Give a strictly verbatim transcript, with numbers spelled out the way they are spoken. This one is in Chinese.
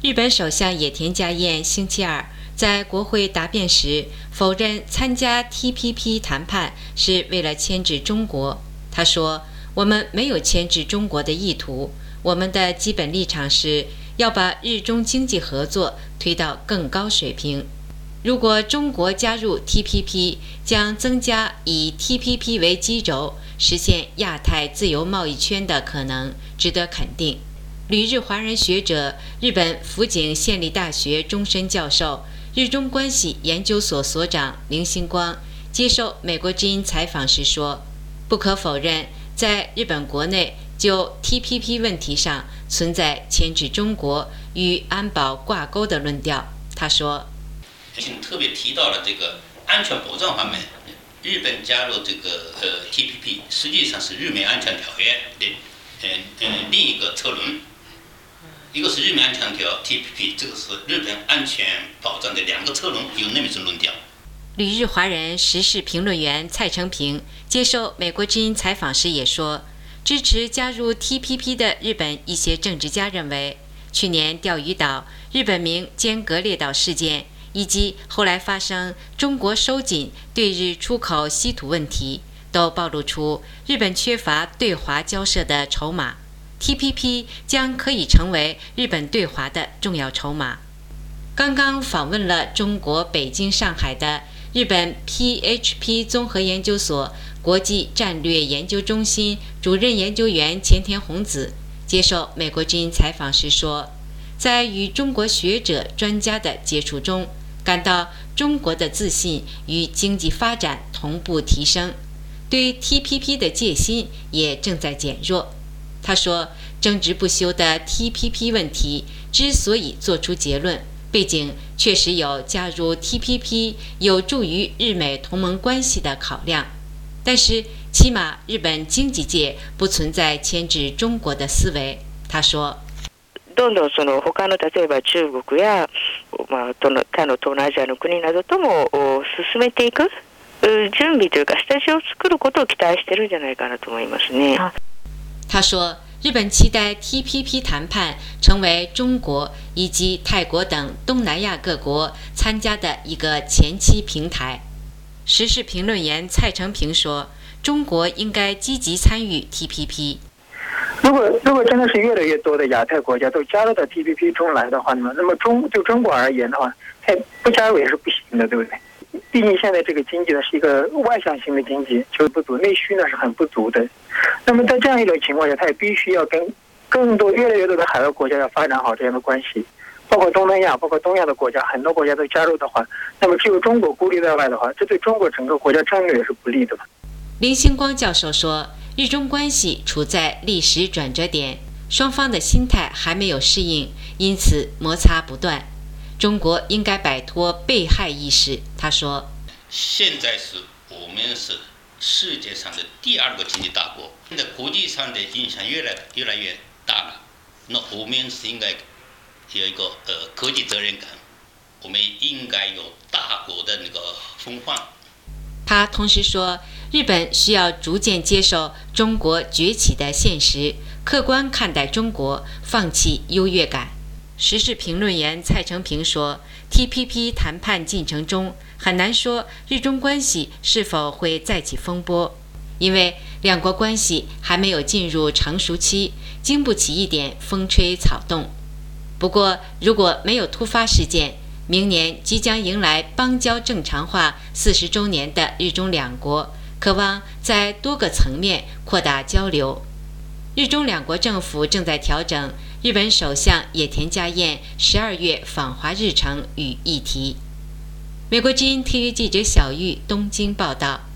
日本首相野田佳彦星期二在国会答辩时否认参加 T P P 谈判是为了牵制中国。他说：“我们没有牵制中国的意图，我们的基本立场是要把日中经济合作推到更高水平。如果中国加入 T P P， 将增加以 T P P 为基轴实现亚太自由贸易圈的可能，值得肯定。”旅日华人学者、日本福井县立大学终身教授、日中关系研究所所长林星光接受美国之音采访时说：“不可否认，在日本国内就 T P P 问题上存在牵制中国与安保挂钩的论调。”他说：“ 特别提到了这个安全保障方面，日本加入这个呃 T P P， 实际上是日美安全条约的呃呃另一个车轮。一个是日美安全条 T P P， 这个是日本安全保障的两个车轮，有那么一种论调。” 旅日华人时事评论员蔡成平接受美国之音采访时也说，支持加入 T P P 的日本一些政治家认为，去年钓鱼岛、日本名尖阁列岛事件以及后来发生中国收紧对日出口稀土问题，都暴露出日本缺乏对华交涉的筹码。T P P 将可以成为日本对华的重要筹码。刚刚访问了中国北京、上海的日本 P H P 综合研究所国际战略研究中心主任研究员前田弘子接受美国之音采访时说，在与中国学者、专家的接触中，感到中国的自信与经济发展同步提升，对 T P P 的戒心也正在减弱。他说，争执不休的 T P P 问题之所以做出结论，背景确实有加入 T P P 有助于日美同盟关系的考量，但是起码日本经济界不存在牵制中国的思维。他说， どんどんその他の例えば中国や、まあ、他の東南アジアの国などとも進めていく準備というか下地を作ることを期待しているんじゃないかなと思いますね。 他说，日本期待 T P P 谈判成为中国以及泰国等东南亚各国参加的一个前期平台。时事评论员蔡成平说，中国应该积极参与 T P P。 如果如果真的是越来越多的亚太国家都加入到 T P P 中来的话呢，那么中就中国而言的话，它不加入也是不行的，对不对？毕竟现在这个经济呢是一个外向型的经济，就不足，内需呢是很不足的。那么在这样一种情况下，它也必须要跟更多越来越多的海外国家要发展好这样的关系，包括东南亚、包括东亚的国家，很多国家都加入的话，那么只有中国孤立在外的话，这对中国整个国家战略也是不利的嘛。 林星光教授说，日中关系处在历史转折点，双方的心态还没有适应，因此摩擦不断。中国应该摆脱被害意识。他说， 现在是我们是世界上的第二个经济大国，现在国际上的影响越来越来越大了，那我们是应该有一个呃国际责任感，我们应该有大国的那个风范。 他同时说，日本需要逐渐接受中国崛起的现实，客观看待中国，放弃优越感。时事评论员蔡成平说， T P P 谈判进程中很难说日中关系是否会再起风波，因为两国关系还没有进入成熟期，经不起一点风吹草动。不过如果没有突发事件，明年即将迎来邦交正常化四十周年的日中两国渴望在多个层面扩大交流。日中两国政府正在调整日本首相野田佳彦十二月访华日程与议题。美国之音特约记者小玉东京报道。